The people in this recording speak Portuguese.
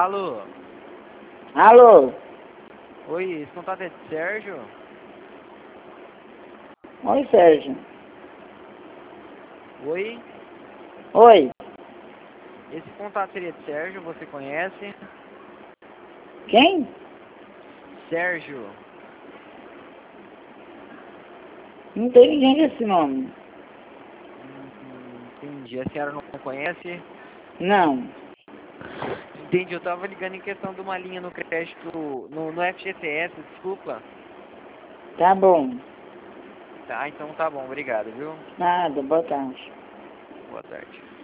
Alô? Alô? Oi, esse contato é de Sérgio? Oi, Sérgio. Oi? Oi. Esse contato seria de Sérgio, você conhece? Quem? Sérgio. Não tem ninguém com esse nome. Entendi. A senhora não conhece? Não. Entendi, eu tava ligando em questão de uma linha no crédito, no FGTS, desculpa. Tá bom. Tá, então tá bom, obrigado, viu? Nada, boa tarde. Boa tarde.